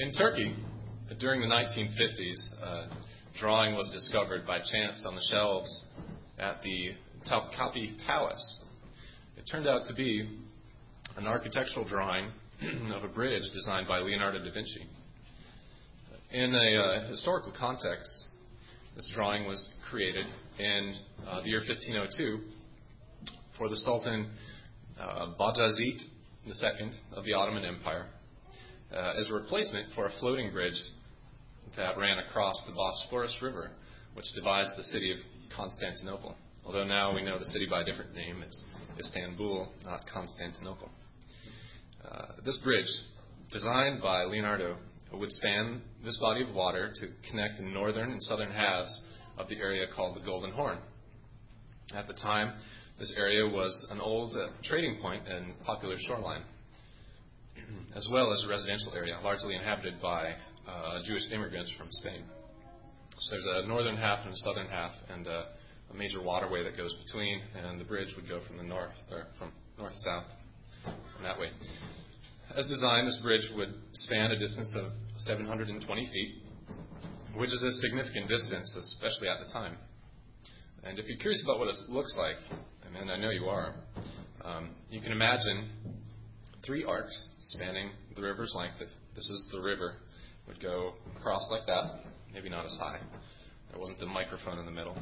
In Turkey, during the 1950s, drawing was discovered by chance on the shelves at the Topkapi Palace. It turned out to be an architectural drawing of a bridge designed by Leonardo da Vinci. In a historical context, this drawing was created in the year 1502 for the Sultan Bajazet II of the Ottoman Empire as a replacement for a floating bridge that ran across the Bosphorus River, which divides the city of Constantinople. Although now we know the city by a different name, it's Istanbul, not Constantinople. This bridge, designed by Leonardo, would span this body of water to connect the northern and southern halves of the area called the Golden Horn. At the time, this area was an old trading point and popular shoreline, as well as a residential area, largely inhabited by Jewish immigrants from Spain. So there's a northern half and a southern half, and a major waterway that goes between, and the bridge would go from the north, or from north to south, in that way. As designed, this bridge would span a distance of 720 feet, which is a significant distance, especially at the time. And if you're curious about what it looks like, and I know you are, you can imagine 3 arcs spanning the river's length. If this is the river, would go across like that, maybe not as high. There wasn't the microphone in the middle.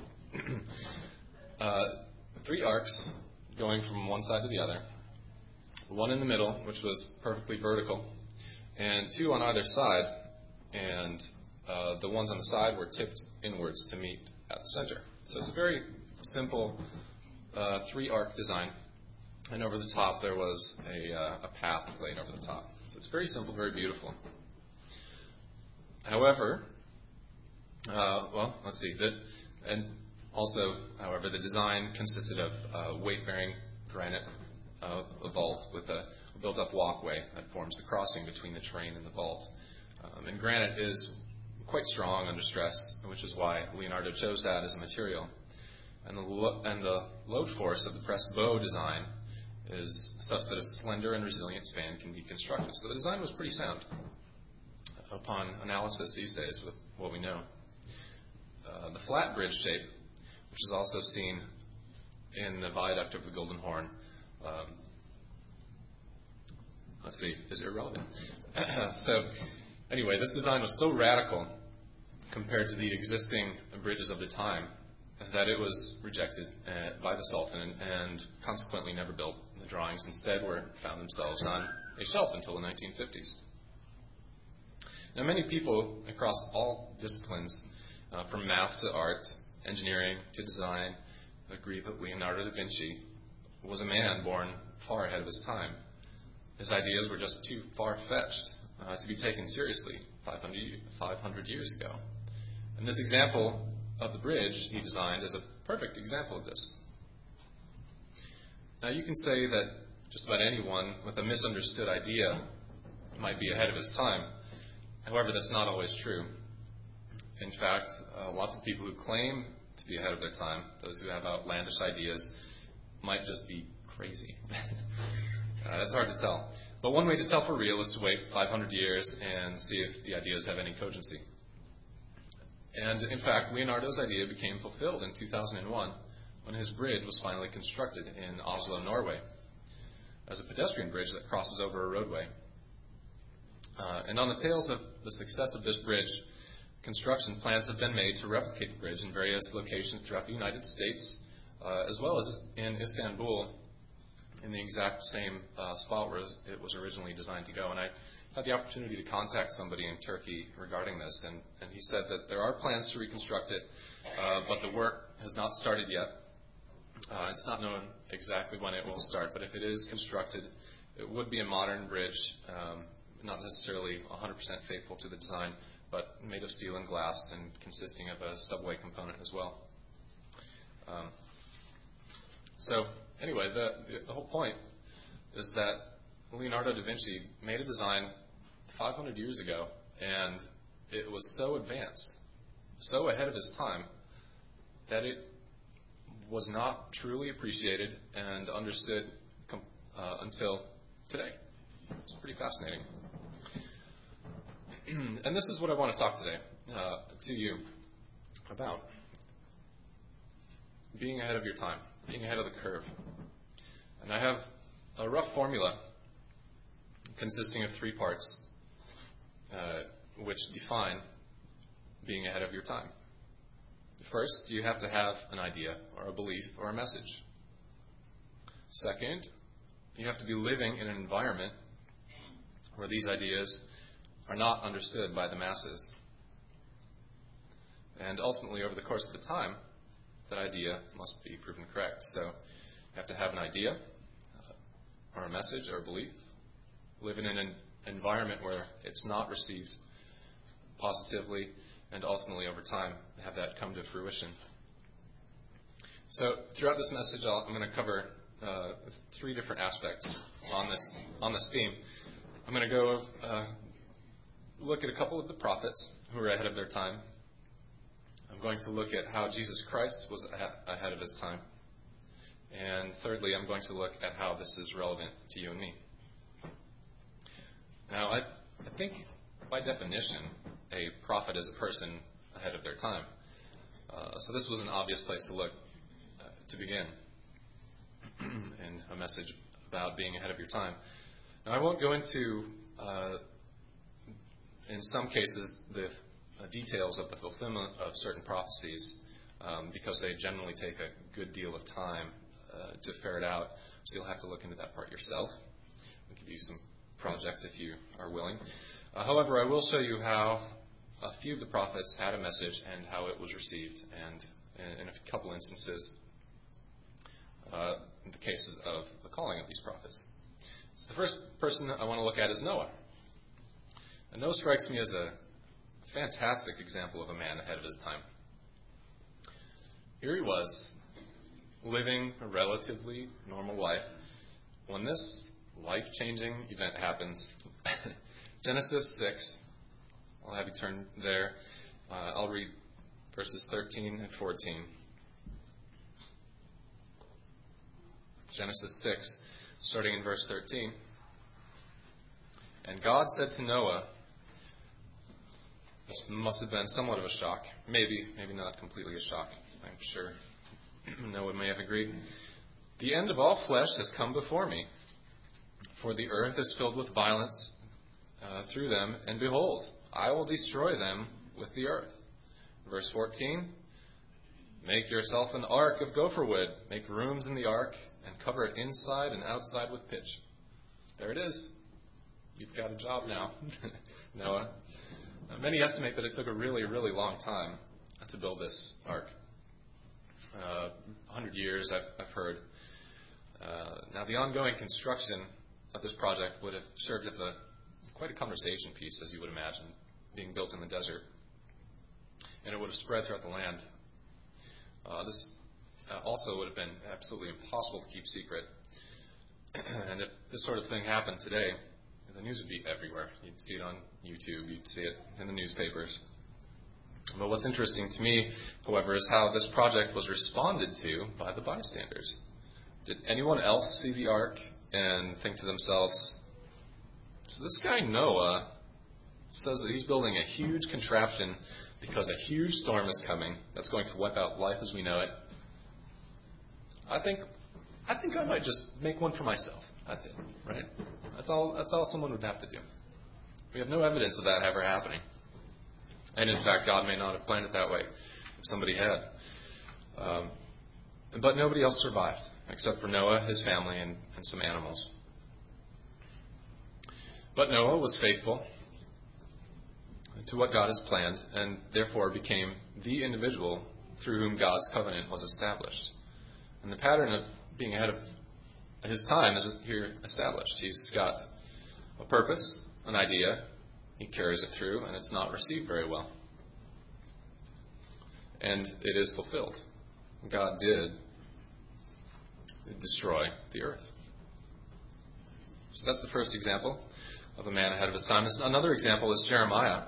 3 arcs going from one side to the other. 1 in the middle, which was perfectly vertical, and 2 on either side, and the ones on the side were tipped inwards to meet at the center. So it's a very simple 3-arc design, and over the top there was a path laid over the top. So it's very simple, very beautiful. However, let's see. However, the design consisted of weight-bearing granite vault with a built-up walkway that forms the crossing between the terrain and the vault. And granite is quite strong under stress, which is why Leonardo chose that as a material. And the load force of the pressed bow design is such that a slender and resilient span can be constructed. So the design was pretty sound upon analysis these days with what we know. The flat bridge shape, which is also seen in the viaduct of the Golden Horn, is irrelevant. So anyway, this design was so radical compared to the existing bridges of the time that it was rejected by the Sultan and consequently never built. The drawings instead found themselves on a shelf until the 1950s. Now, many people across all disciplines, from math to art, engineering to design, agree that Leonardo da Vinci was a man born far ahead of his time. His ideas were just too far-fetched to be taken seriously 500 years ago. And this example of the bridge he designed is a perfect example of this. Now, you can say that just about anyone with a misunderstood idea might be ahead of his time. However, that's not always true. In fact, lots of people who claim to be ahead of their time, those who have outlandish ideas, might just be crazy. It's hard to tell. But one way to tell for real is to wait 500 years and see if the ideas have any cogency. And in fact, Leonardo's idea became fulfilled in 2001 when his bridge was finally constructed in Oslo, Norway, as a pedestrian bridge that crosses over a roadway. And on the tails of the success of this bridge construction, plans have been made to replicate the bridge in various locations throughout the United States, as well as in Istanbul, in the exact same spot where it was originally designed to go. And I had the opportunity to contact somebody in Turkey regarding this, and he said that there are plans to reconstruct it, but the work has not started yet. It's not known exactly when it will start, but if it is constructed, it would be a modern bridge, not necessarily 100% faithful to the design, but made of steel and glass and consisting of a subway component as well. So anyway, the whole point is that Leonardo da Vinci made a design 500 years ago, and it was so advanced, so ahead of his time, that it was not truly appreciated and understood until today. It's pretty fascinating. And this is what I want to talk today to you about. Being ahead of your time, being ahead of the curve. And I have a rough formula consisting of 3 parts which define being ahead of your time. First, you have to have an idea or a belief or a message. Second, you have to be living in an environment where these ideas are not understood by the masses. And ultimately, over the course of the time, that idea must be proven correct. So you have to have an idea or a message or a belief, live in an environment where it's not received positively, and ultimately over time have that come to fruition. So throughout this message, I'm going to cover 3 different aspects on this theme. I'm going to go look at a couple of the prophets who were ahead of their time. I'm going to look at how Jesus Christ was ahead of his time. And thirdly, I'm going to look at how this is relevant to you and me. Now, I think by definition, a prophet is a person ahead of their time. So this was an obvious place to look to begin in a message about being ahead of your time. Now, I won't go into, in some cases, the details of the fulfillment of certain prophecies because they generally take a good deal of time to ferret out. So you'll have to look into that part yourself. I'll give you some projects if you are willing. However, I will show you how a few of the prophets had a message and how it was received, and in a couple instances, in the cases of the calling of these prophets. So the first person I want to look at is Noah. And Noah strikes me as a fantastic example of a man ahead of his time. Here he was, living a relatively normal life, when this life-changing event happens. Genesis 6. I'll have you turn there. I'll read verses 13 and 14. Genesis 6, starting in verse 13. And God said to Noah, this must have been somewhat of a shock. Maybe not completely a shock. I'm sure Noah may have agreed. The end of all flesh has come before me, for the earth is filled with violence through them, and behold, I will destroy them with the earth. Verse 14, make yourself an ark of gopher wood, make rooms in the ark, and cover it inside and outside with pitch. There it is. You've got a job now, Noah. Many estimate that it took a really, really long time to build this ark. 100 years, I've heard. Now, the ongoing construction of this project would have served as quite a conversation piece, as you would imagine, being built in the desert. And it would have spread throughout the land. This also would have been absolutely impossible to keep secret. And if this sort of thing happened today, the news would be everywhere. You'd see it on YouTube. You'd see it in the newspapers. But what's interesting to me, however, is how this project was responded to by the bystanders. Did anyone else see the ark and think to themselves, so this guy Noah says that he's building a huge contraption because a huge storm is coming that's going to wipe out life as we know it. I think I might just make one for myself. That's it, right? That's all someone would have to do. We have no evidence of that ever happening. And in fact, God may not have planned it that way if somebody had. But nobody else survived except for Noah, his family, and some animals. But Noah was faithful to what God has planned and therefore became the individual through whom God's covenant was established. And the pattern of being ahead of his time is here established. He's got a purpose, an idea, he carries it through, and it's not received very well. And it is fulfilled. God did destroy the earth. So that's the first example of a man ahead of his time. Another example is Jeremiah.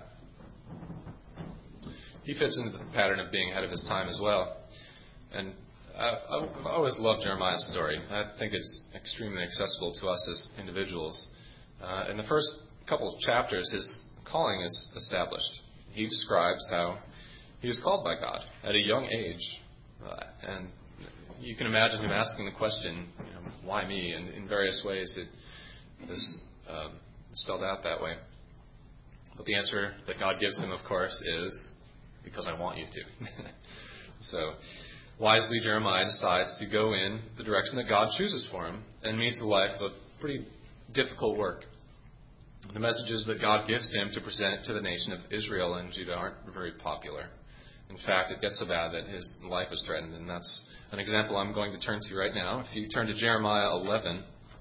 He fits into the pattern of being ahead of his time as well. And I've always loved Jeremiah's story. I think it's extremely accessible to us as individuals. In the first couple of chapters, his calling is established. He describes how he was called by God at a young age. And you can imagine him asking the question, why me? And in various ways it is spelled out that way. But the answer that God gives him, of course, is, because I want you to. So, wisely, Jeremiah decides to go in the direction that God chooses for him and meets a life of pretty difficult work. The messages that God gives him to present to the nation of Israel and Judah aren't very popular. In fact, it gets so bad that his life is threatened, and that's an example I'm going to turn to right now. If you turn to Jeremiah 11,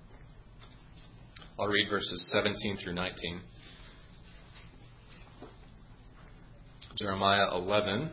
I'll read verses 17 through 19. Jeremiah 11,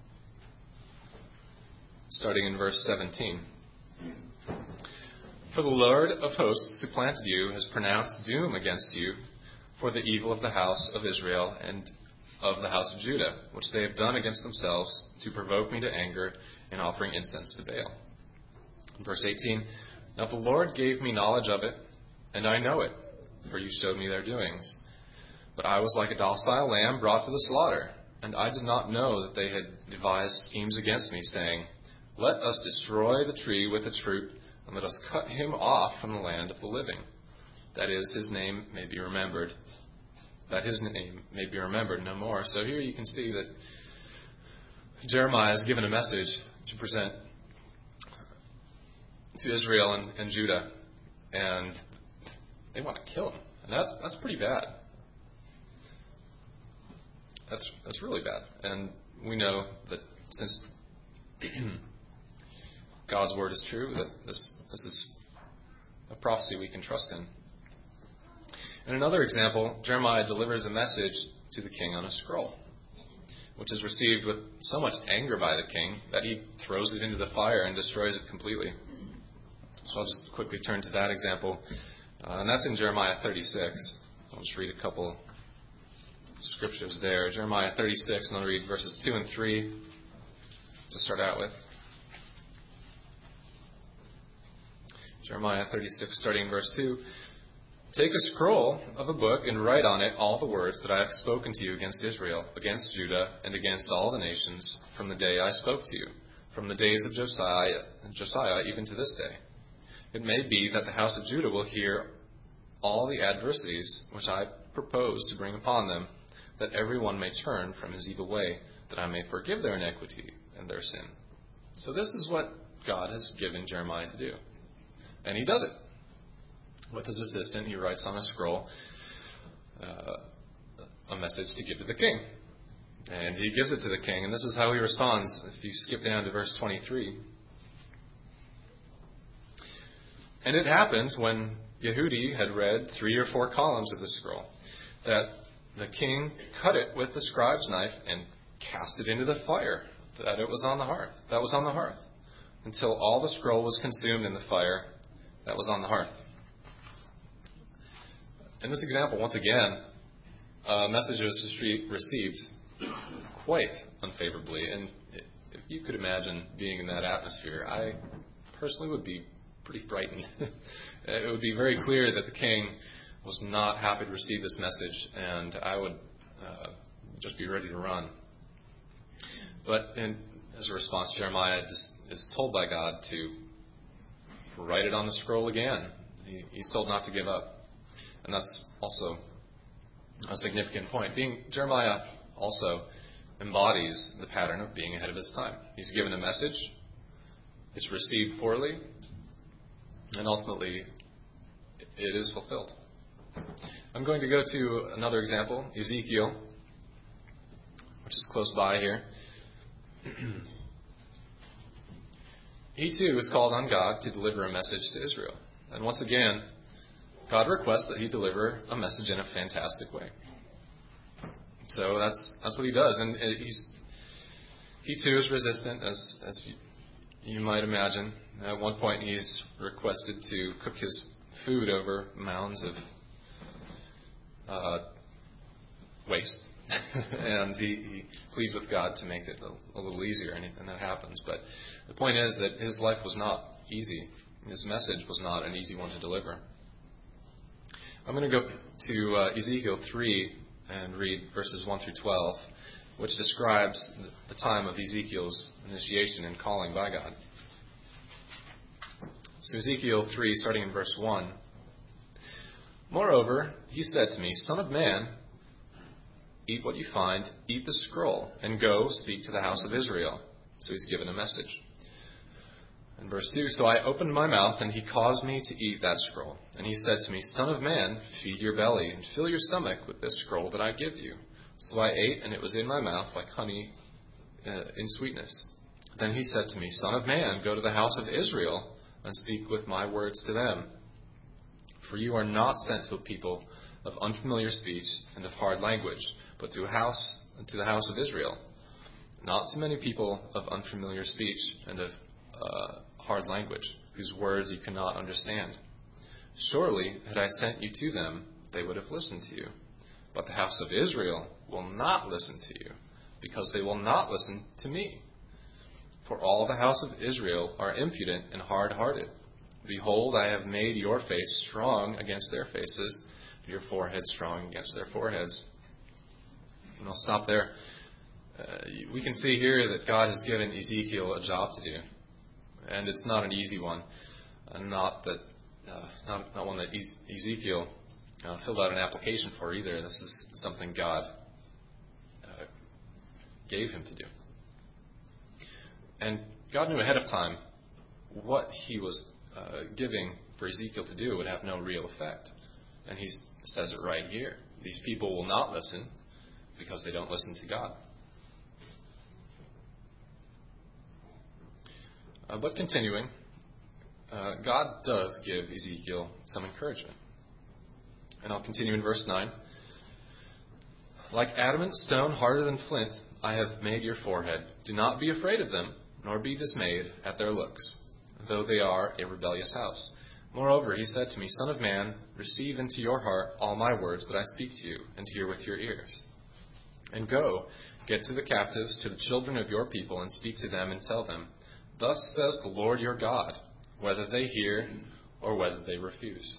starting in verse 17. For the Lord of hosts who planted you has pronounced doom against you for the evil of the house of Israel and of the house of Judah, which they have done against themselves to provoke me to anger in offering incense to Baal. Verse 18. Now the Lord gave me knowledge of it, and I know it, for you showed me their doings. But I was like a docile lamb brought to the slaughter, and I did not know that they had devised schemes against me, saying, Let us destroy the tree with its fruit, and let us cut him off from the land of the living. That is, his name may be remembered. That his name may be remembered no more. So here you can see that Jeremiah is given a message to present to Israel and Judah, and they want to kill him. And that's pretty bad. That's really bad. And we know that since God's word is true, that this is a prophecy we can trust in. In another example, Jeremiah delivers a message to the king on a scroll, which is received with so much anger by the king that he throws it into the fire and destroys it completely. So I'll just quickly turn to that example. And that's in Jeremiah 36. I'll just read a couple scriptures there. Jeremiah 36, and I'll read verses 2 and 3 to start out with. Jeremiah 36, starting in verse 2. Take a scroll of a book and write on it all the words that I have spoken to you against Israel, against Judah, and against all the nations from the day I spoke to you, from the days of Josiah even to this day. It may be that the house of Judah will hear all the adversities which I propose to bring upon them, that every one may turn from his evil way, that I may forgive their iniquity and their sin. So this is what God has given Jeremiah to do. And he does it. With his assistant, he writes on a scroll a message to give to the king. And he gives it to the king, and this is how he responds. If you skip down to verse 23. And it happened when Yehudi had read 3 or 4 columns of the scroll, that the king cut it with the scribe's knife and cast it into the fire, that was on the hearth, until all the scroll was consumed in the fire that was on the hearth. In this example, once again, a message was received quite unfavorably. And if you could imagine being in that atmosphere, I personally would be pretty frightened. It would be very clear that the king was not happy to receive this message, and I would just be ready to run. But as a response, Jeremiah is told by God to write it on the scroll again. He's told not to give up. And that's also a significant point. Jeremiah also embodies the pattern of being ahead of his time. He's given a message, it's received poorly, and ultimately it is fulfilled. I'm going to go to another example, Ezekiel, which is close by here. He too is called on God to deliver a message to Israel. And once again, God requests that he deliver a message in a fantastic way. So that's what he does. And he too is resistant, as you might imagine. At one point he's requested to cook his food over mounds of waste. And he pleads with God to make it a little easier, and that happens. But the point is that his life was not easy. His message was not an easy one to deliver. I'm going to go to Ezekiel 3, and read verses 1 through 12, which describes the time of Ezekiel's initiation and calling by God. So Ezekiel 3, starting in verse 1. Moreover, he said to me, Son of man, eat what you find, eat the scroll, and go speak to the house of Israel. So he's given a message. In verse 2, so I opened my mouth, and he caused me to eat that scroll. And he said to me, Son of man, feed your belly, and fill your stomach with this scroll that I give you. So I ate, and it was in my mouth like honey in sweetness. Then he said to me, Son of man, go to the house of Israel, and speak with my words to them. For you are not sent to a people of unfamiliar speech and of hard language, but to the house of Israel. Not to many people of unfamiliar speech and of hard language, whose words you cannot understand. Surely, had I sent you to them, they would have listened to you. But the house of Israel will not listen to you, because they will not listen to me. For all the house of Israel are impudent and hard-hearted. Behold, I have made your face strong against their faces, and your forehead strong against their foreheads. And I'll stop there. We can see here that God has given Ezekiel a job to do. And it's not an easy one. Not one that Ezekiel filled out an application for either. This is something God gave him to do. And God knew ahead of time what he was giving for Ezekiel to do would have no real effect. And he says it right here. These people will not listen because they don't listen to God. But continuing, God does give Ezekiel some encouragement. And I'll continue in verse 9. Like adamant stone harder than flint, I have made your forehead. Do not be afraid of them, nor be dismayed at their looks, though they are a rebellious house. Moreover, he said to me, Son of man, receive into your heart all my words that I speak to you, and hear with your ears. And go, get to the captives, to the children of your people, and speak to them and tell them, Thus says the Lord your God, whether they hear or whether they refuse.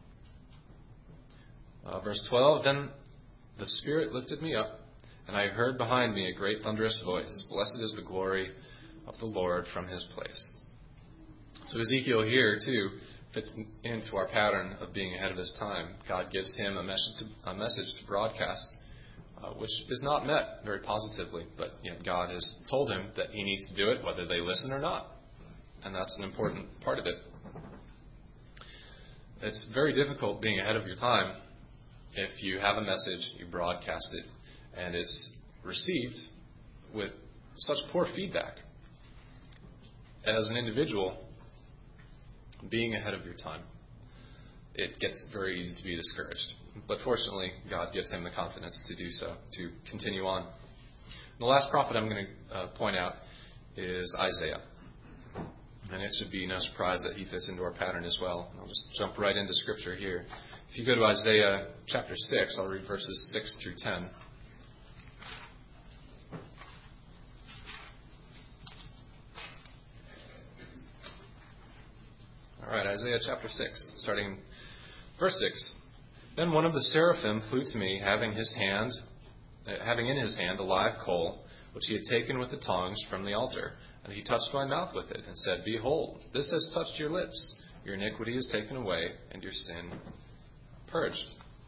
Verse 12, Then the Spirit lifted me up, and I heard behind me a great thunderous voice, Blessed is the glory of the Lord from his place. So Ezekiel here, too, fits into our pattern of being ahead of his time. God gives him a message to broadcast, which is not met very positively, but yet God has told him that he needs to do it whether they listen or not. And that's an important part of it. It's very difficult being ahead of your time if you have a message, you broadcast it, and it's received with such poor feedback. As an individual, being ahead of your time, it gets very easy to be discouraged. But fortunately, God gives him the confidence to do so, to continue on. The last prophet I'm going to point out is Isaiah. And it should be no surprise that he fits into our pattern as well. I'll just jump right into Scripture here. If you go to Isaiah chapter 6, I'll read verses 6 through 10. All right, Isaiah chapter 6, starting verse 6. Then one of the seraphim flew to me, having in his hand a live coal, which he had taken with the tongs from the altar. And he touched my mouth with it, and said, Behold, this has touched your lips. Your iniquity is taken away, and your sin purged.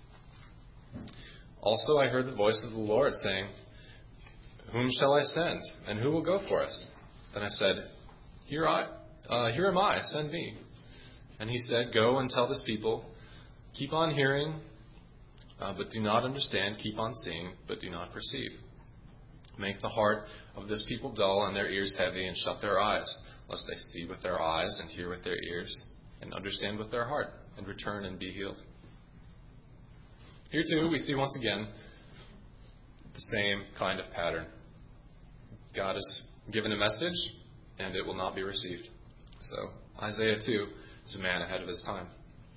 Also I heard the voice of the Lord saying, Whom shall I send, and who will go for us? Then I said, Here am I, send me. And he said, Go and tell this people, keep on hearing, but do not understand, keep on seeing, but do not perceive. Make the heart of this people dull and their ears heavy, and shut their eyes, lest they see with their eyes and hear with their ears, and understand with their heart, and return and be healed. Here too, we see once again the same kind of pattern. God has given a message, and it will not be received. So Isaiah too is a man ahead of his time.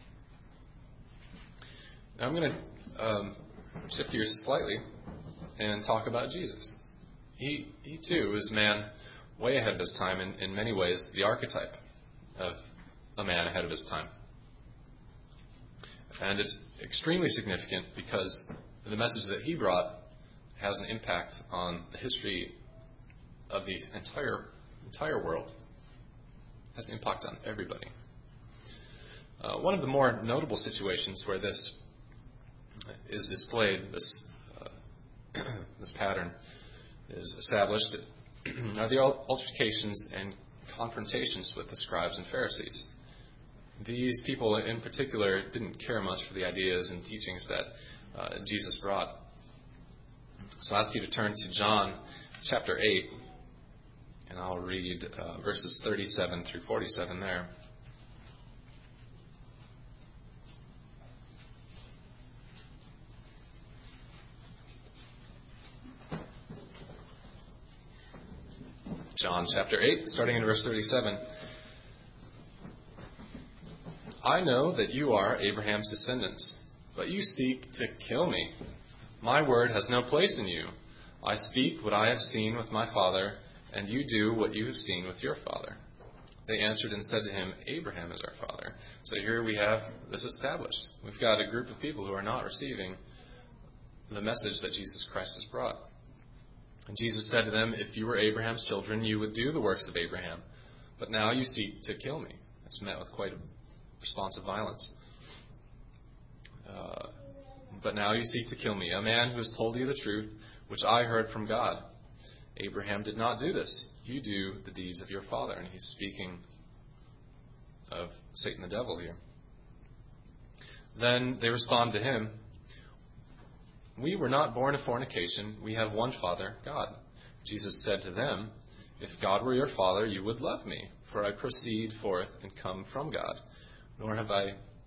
Now I'm going to shift gears slightly and talk about Jesus. He too is a man way ahead of his time, in many ways the archetype of a man ahead of his time. And it's extremely significant because the message that he brought has an impact on the history of the entire world. It has an impact on everybody. One of the more notable situations where this is displayed, this pattern is established, are the altercations and confrontations with the scribes and Pharisees. These people in particular didn't care much for the ideas and teachings that Jesus brought. So I ask you to turn to John chapter 8, and I'll read verses 37 through 47 there. John chapter 8, starting in verse 37. I know that you are Abraham's descendants, but you seek to kill me. My word has no place in you. I speak what I have seen with my father, and you do what you have seen with your father. They answered and said to him, Abraham is our father. So here we have this established. We've got a group of people who are not receiving the message that Jesus Christ has brought. And Jesus said to them, if you were Abraham's children, you would do the works of Abraham. But now you seek to kill me. It's met with quite a response of violence. But now you seek to kill me, a man who has told you the truth, which I heard from God. Abraham did not do this. You do the deeds of your father. And he's speaking of Satan the devil here. Then they respond to him, we were not born of fornication. We have one Father, God. Jesus said to them, if God were your Father, you would love me, for I proceed forth and come from God. Nor have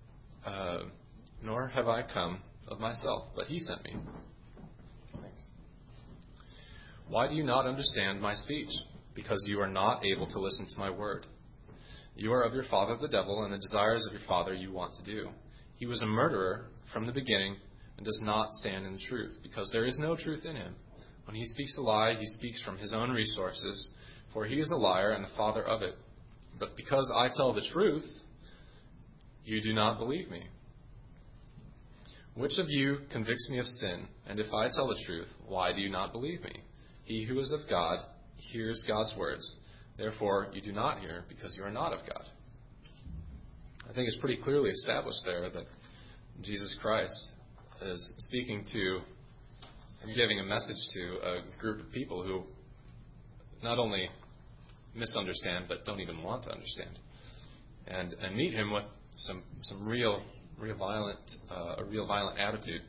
I come of myself, but he sent me. Thanks. Why do you not understand my speech? Because you are not able to listen to my word. You are of your father the devil, and the desires of your father you want to do. He was a murderer from the beginning, and does not stand in the truth, because there is no truth in him. When he speaks a lie, he speaks from his own resources, for he is a liar and the father of it. But because I tell the truth, you do not believe me. Which of you convicts me of sin? And if I tell the truth, why do you not believe me? He who is of God hears God's words. Therefore, you do not hear, because you are not of God. I think it's pretty clearly established there that Jesus Christ is speaking to and giving a message to a group of people who not only misunderstand but don't even want to understand, and meet him with some real violent attitude.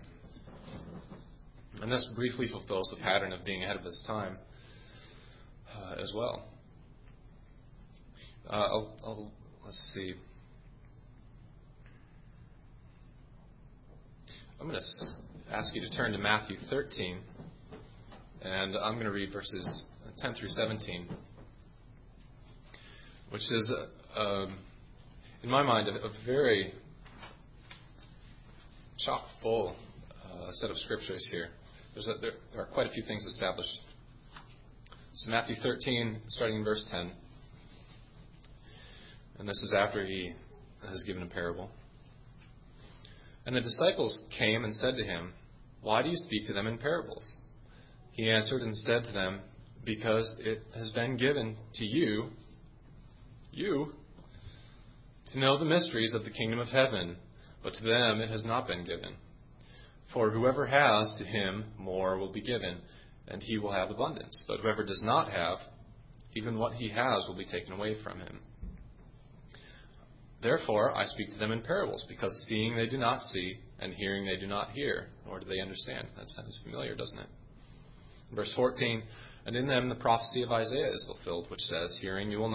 And this briefly fulfills the pattern of being ahead of his time as well. Let's see. I'm going to ask you to turn to Matthew 13, and I'm going to read verses 10 through 17, which is, in my mind, a very chock full set of scriptures here. There are quite a few things established. So Matthew 13, starting in verse 10, and this is after he has given a parable. And the disciples came and said to him, why do you speak to them in parables? He answered and said to them, because it has been given to you, to know the mysteries of the kingdom of heaven, but to them it has not been given. For whoever has, to him more will be given, and he will have abundance. But whoever does not have, even what he has will be taken away from him. Therefore, I speak to them in parables, because seeing they do not see, and hearing they do not hear, nor do they understand. That sounds familiar, doesn't it? Verse 14, and in them the prophecy of Isaiah is fulfilled, which says, hearing you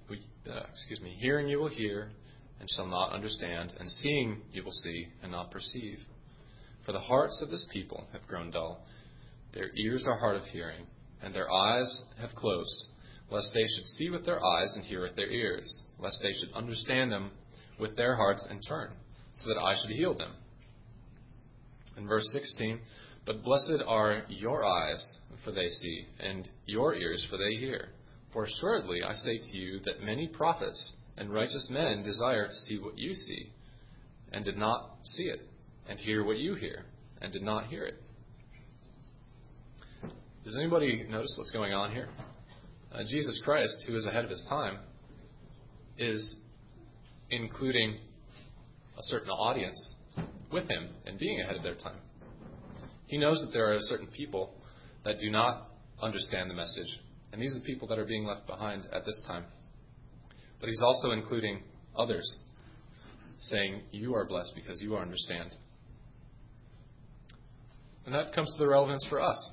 will hear, and shall not understand, and seeing you will see, and not perceive. For the hearts of this people have grown dull. Their ears are hard of hearing, and their eyes have closed, lest they should see with their eyes and hear with their ears, lest they should understand them with their hearts and turn, so that I should heal them. In verse 16, but blessed are your eyes, for they see, and your ears, for they hear. For assuredly I say to you that many prophets and righteous men desire to see what you see, and did not see it, and hear what you hear, and did not hear it. Does anybody notice what's going on here? Jesus Christ, who is ahead of his time, is including a certain audience with him and being ahead of their time. He knows that there are certain people that do not understand the message, and these are the people that are being left behind at this time. But he's also including others, saying, you are blessed because you understand. And that comes to the relevance for us.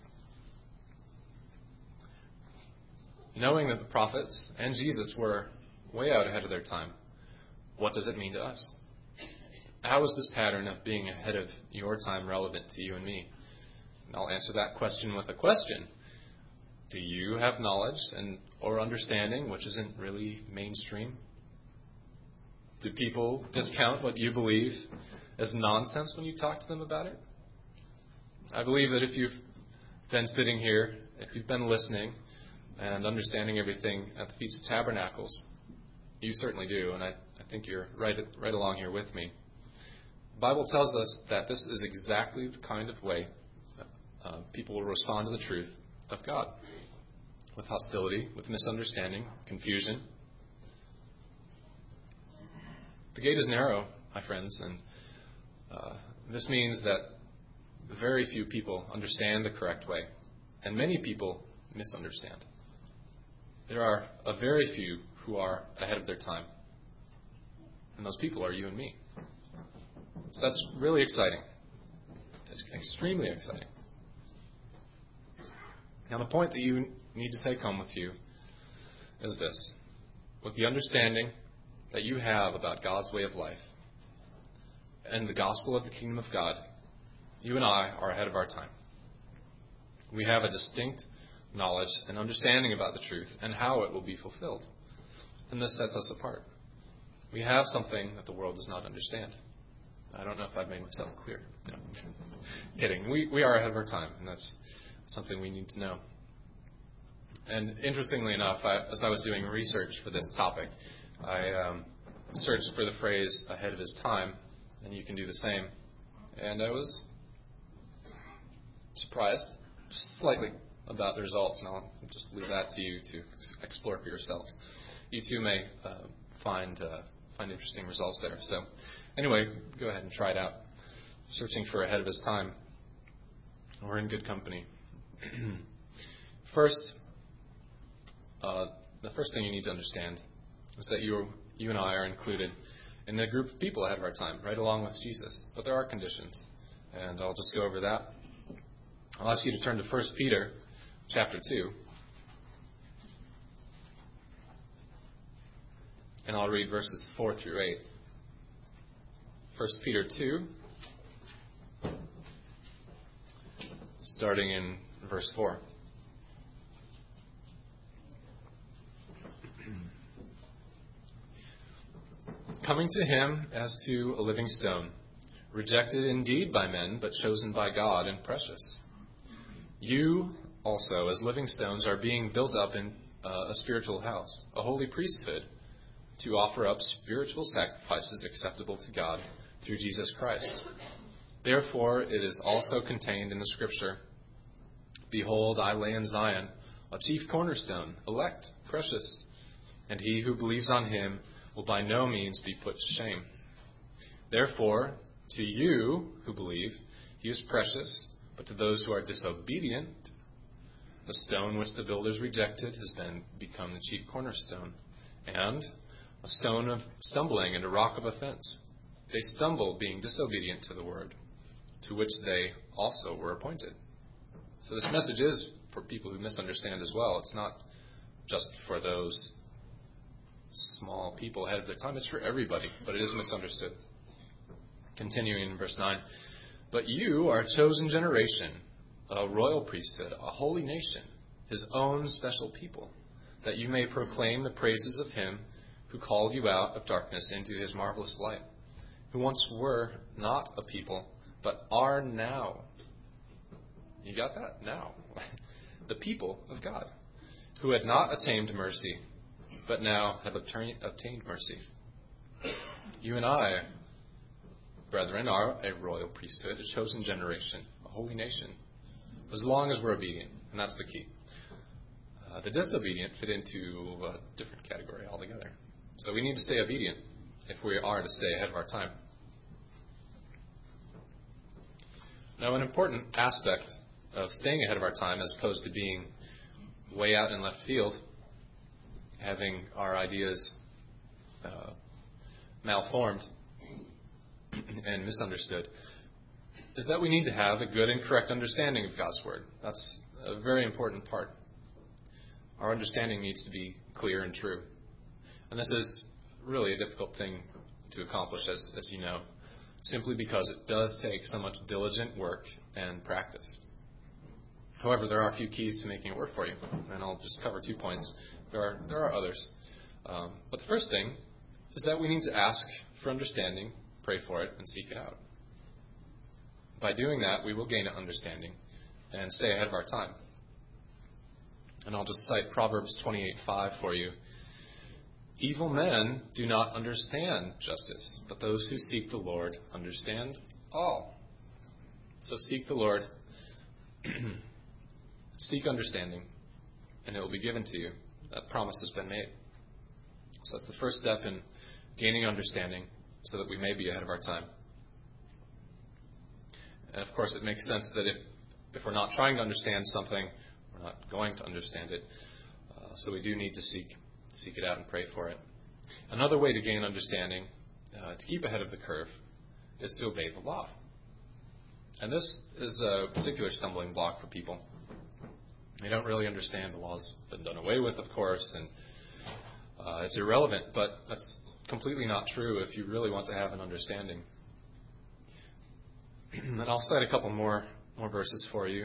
Knowing that the prophets and Jesus were way out ahead of their time, what does it mean to us? How is this pattern of being ahead of your time relevant to you and me? And I'll answer that question with a question. Do you have knowledge or understanding which isn't really mainstream? Do people discount what you believe as nonsense when you talk to them about it? I believe that if you've been sitting here, if you've been listening and understanding everything at the Feast of Tabernacles, you certainly do, and I think you're right along here with me. The Bible tells us that this is exactly the kind of way people will respond to the truth of God. With hostility, with misunderstanding, confusion. The gate is narrow, my friends, and this means that very few people understand the correct way, and many people misunderstand. There are a very few who are ahead of their time, and those people are you and me. So that's really exciting. It's extremely exciting. Now, the point that you need to take home with you is this. With the understanding that you have about God's way of life and the gospel of the kingdom of God, you and I are ahead of our time. We have a distinct knowledge and understanding about the truth and how it will be fulfilled. And this sets us apart. We have something that the world does not understand. I don't know if I've made myself clear. No. Kidding. We are ahead of our time, and that's something we need to know. And interestingly enough, as I was doing research for this topic, I searched for the phrase ahead of his time, and you can do the same. And I was surprised, just slightly, about the results, and I'll just leave that to you to explore for yourselves. You too may find interesting results there. So anyway, go ahead and try it out. Searching for ahead of his time. We're in good company. First, the first thing you need to understand is that you and I are included in the group of people ahead of our time, right along with Jesus. But there are conditions, and I'll just go over that. I'll ask you to turn to 1 Peter chapter 2, and I'll read verses 4 through 8. 1 Peter 2, starting in verse 4. Coming to him as to a living stone, rejected indeed by men, but chosen by God and precious. You also, as living stones, are being built up in a spiritual house, a holy priesthood, to offer up spiritual sacrifices acceptable to God through Jesus Christ. Therefore, it is also contained in the Scripture, Behold, I lay in Zion a chief cornerstone, elect, precious, and he who believes on him will by no means be put to shame. Therefore, to you who believe, he is precious, but to those who are disobedient, the stone which the builders rejected has become the chief cornerstone, and a stone of stumbling and a rock of offense. They stumble, being disobedient to the word, to which they also were appointed. So this message is for people who misunderstand as well. It's not just for those small people ahead of their time. It's for everybody, but it is misunderstood. Continuing in verse 9. But you are a chosen generation, a royal priesthood, a holy nation, his own special people, that you may proclaim the praises of him who called you out of darkness into his marvelous light, who once were not a people, but are now. You got that? Now. The people of God, who had not attained mercy, but now have obtained mercy. You and I brethren, are a royal priesthood, a chosen generation, a holy nation, as long as we're obedient. And that's the key. The disobedient fit into a different category altogether. So we need to stay obedient if we are to stay ahead of our time. Now, an important aspect of staying ahead of our time, as opposed to being way out in left field, having our ideas malformed and misunderstood, is that we need to have a good and correct understanding of God's Word. That's a very important part. Our understanding needs to be clear and true. And this is really a difficult thing to accomplish, as you know, simply because it does take so much diligent work and practice. However, there are a few keys to making it work for you, and I'll just cover 2 points. There are others. But the first thing is that we need to ask for understanding, pray for it, and seek it out. By doing that, we will gain an understanding and stay ahead of our time. And I'll just cite Proverbs 28:5 for you. Evil men do not understand justice, but those who seek the Lord understand all. So seek the Lord, seek understanding, and it will be given to you. That promise has been made. So that's the first step in gaining understanding so that we may be ahead of our time. And of course, it makes sense that if we're not trying to understand something, we're not going to understand it. So we do need to seek it out and pray for it. Another way to gain understanding, to keep ahead of the curve, is to obey the law. And this is a particular stumbling block for people. They don't really understand the law's been done away with, of course, and it's irrelevant, but that's completely not true if you really want to have an understanding. And I'll cite a couple more verses for you.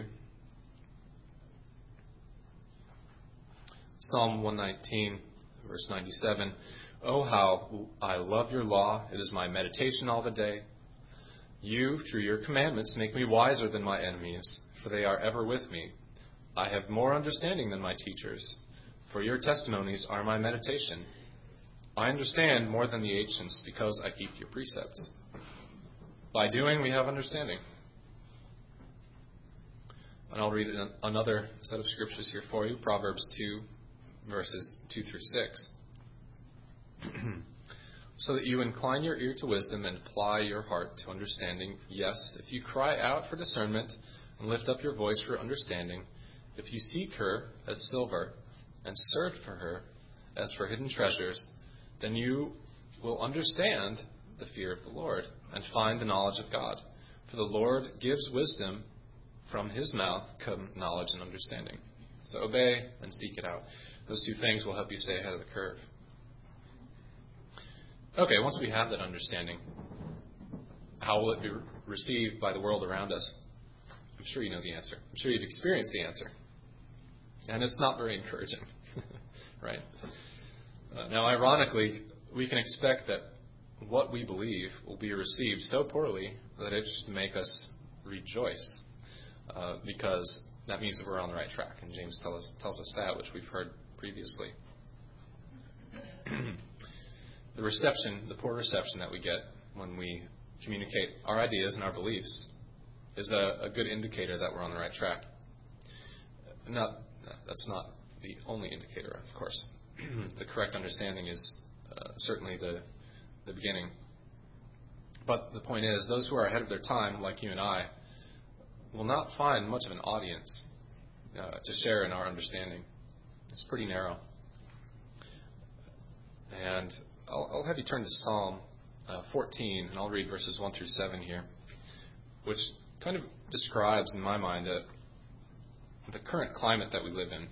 Psalm 119, verse 97. Oh, how I love your law. It is my meditation all the day. You, through your commandments, make me wiser than my enemies, for they are ever with me. I have more understanding than my teachers, for your testimonies are my meditation. I understand more than the ancients because I keep your precepts. By doing, we have understanding. And I'll read another set of scriptures here for you, Proverbs 2, verses 2 through 6. So that you incline your ear to wisdom and apply your heart to understanding. Yes, if you cry out for discernment and lift up your voice for understanding, if you seek her as silver and search for her as for hidden treasures, then you will understand the fear of the Lord and find the knowledge of God. For the Lord gives wisdom, from his mouth come knowledge and understanding. So obey and seek it out. Those two things will help you stay ahead of the curve. Okay, once we have that understanding, how will it be received by the world around us? I'm sure you know the answer. I'm sure you've experienced the answer. And it's not very encouraging, right? Now, ironically, we can expect that what we believe will be received so poorly that it should make us rejoice, because that means that we're on the right track. And James tells us that, which we've heard previously. The poor reception that we get when we communicate our ideas and our beliefs is a good indicator that we're on the right track. That's not the only indicator, of course. The correct understanding is certainly the beginning. But the point is, those who are ahead of their time, like you and I, will not find much of an audience to share in our understanding. It's pretty narrow. And I'll have you turn to Psalm 14, and I'll read verses 1 through 7 here, which kind of describes, in my mind, the current climate that we live in.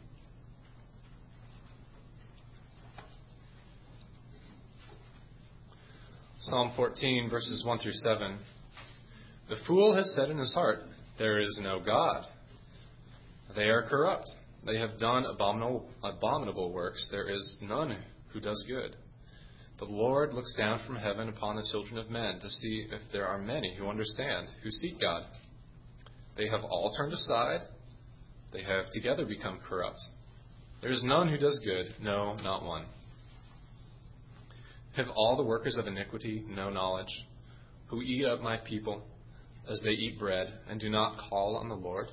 Psalm 14, verses 1 through 7. The fool has said in his heart, there is no God. They are corrupt. They have done abominable works. There is none who does good. The Lord looks down from heaven upon the children of men to see if there are many who understand, who seek God. They have all turned aside. They have together become corrupt. There is none who does good, no, not one. Have all the workers of iniquity no knowledge? who eat up my people as they eat bread and do not call on the Lord?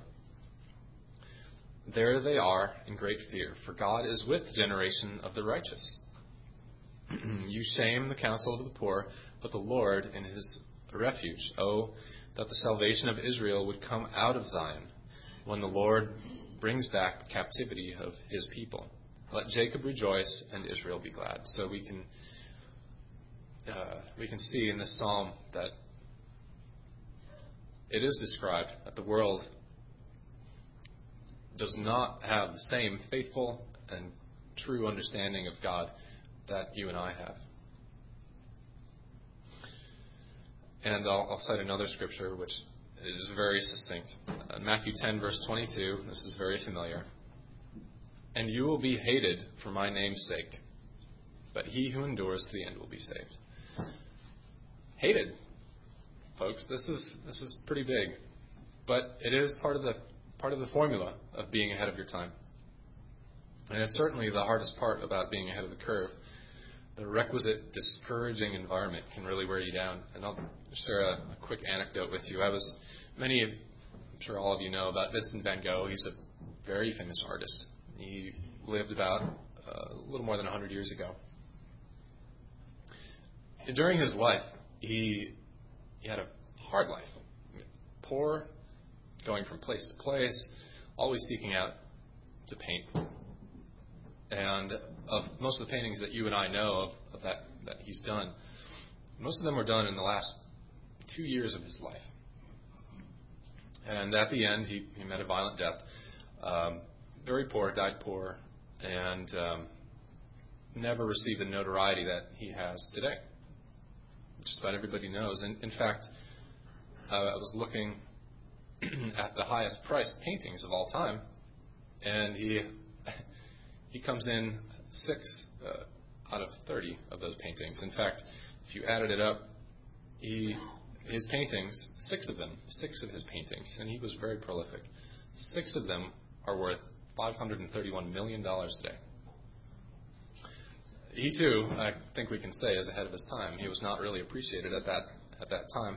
There they are in great fear, for God is with the generation of the righteous. You shame the counsel of the poor, but the Lord in his refuge. Oh, that the salvation of Israel would come out of Zion when the Lord brings back the captivity of his people. Let Jacob rejoice and Israel be glad. So we can see in this psalm that it is described that the world does not have the same faithful and true understanding of God that you and I have. And I'll cite another scripture which is very succinct. Matthew 10, verse 22. This is very familiar. And you will be hated for my name's sake, but he who endures to the end will be saved. Hated, folks. This is pretty big, but it is part of the formula of being ahead of your time. And it's certainly the hardest part about being ahead of the curve. The requisite discouraging environment can really wear you down. And I'll share a quick anecdote with you. I'm sure all of you know about Vincent van Gogh. He's a very famous artist. He lived about a little more than 100 years ago. And during his life, he had a hard life. Poor, going from place to place, always seeking out to paint. And of most of the paintings that you and I know of that he's done, most of them were done in the last 2 years of his life. And at the end, he met a violent death. Very poor, died poor, and never received the notoriety that he has today. Just about everybody knows. And in fact, I was looking at the highest priced paintings of all time, and he comes in 6 out of 30 of those paintings. In fact, if you added it up, his paintings, 6 of his paintings, and he was very prolific, 6 of them are worth $531 million today. He too, I think we can say, is ahead of his time. He was not really appreciated at that time,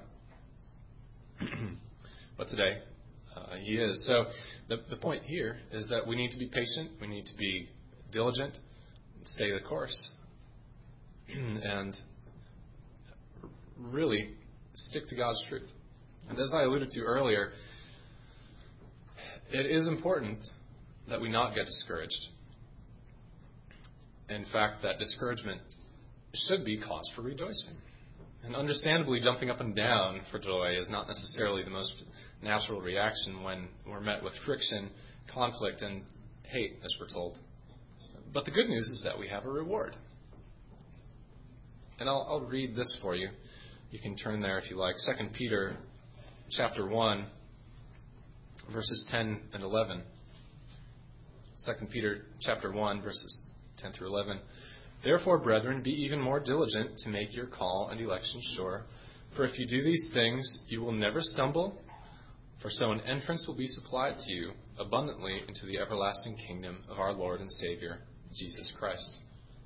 but today he is. So the point here is that we need to be patient, we need to be diligent, stay the course, and really stick to God's truth. And as I alluded to earlier, it is important that we not get discouraged. In fact, that discouragement should be cause for rejoicing. And understandably, jumping up and down for joy is not necessarily the most natural reaction when we're met with friction, conflict, and hate, as we're told. But the good news is that we have a reward. And I'll read this for you. You can turn there if you like. 2 Peter chapter 1, verses 10 and 11. 2 Peter chapter 1, verses 10 through 11. Therefore, brethren, be even more diligent to make your call and election sure. For if you do these things, you will never stumble. For so an entrance will be supplied to you abundantly into the everlasting kingdom of our Lord and Savior, Jesus Christ.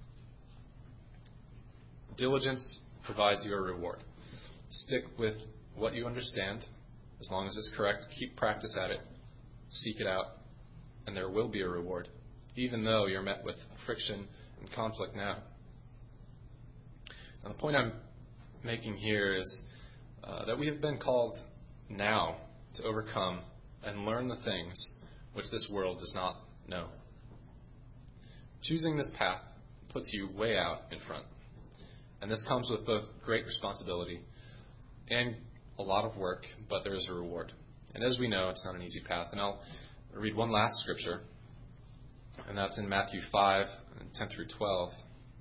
Diligence provides you a reward. Stick with what you understand, as long as it's correct. Keep practice at it. Seek it out, and there will be a reward, even though you're met with friction and conflict now. Now, the point I'm making here is that we have been called now to overcome and learn the things which this world does not know. Choosing this path puts you way out in front. And this comes with both great responsibility and a lot of work, but there is a reward. And as we know, it's not an easy path. And I'll read one last scripture, and that's in Matthew 5, 10 through 12.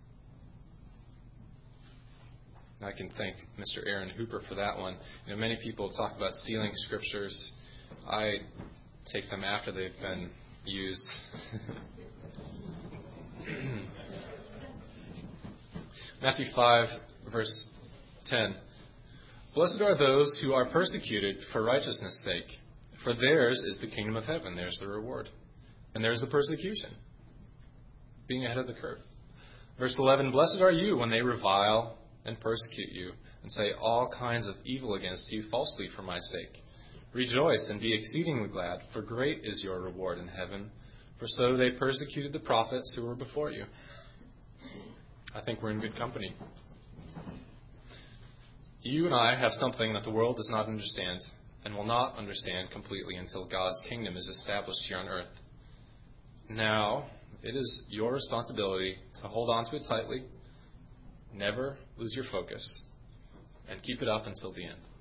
And I can thank Mr. Aaron Hooper for that one. You know, many people talk about stealing scriptures. I take them after they've been used. Matthew 5, verse 10. Blessed are those who are persecuted for righteousness' sake, for theirs is the kingdom of heaven. There's the reward. And there's the persecution. Being ahead of the curve. Verse 11. Blessed are you when they revile and persecute you and say all kinds of evil against you falsely for my sake. Rejoice and be exceedingly glad, for great is your reward in heaven, for so they persecuted the prophets who were before you. I think we're in good company. You and I have something that the world does not understand and will not understand completely until God's kingdom is established here on earth. Now, it is your responsibility to hold on to it tightly, never lose your focus, and keep it up until the end.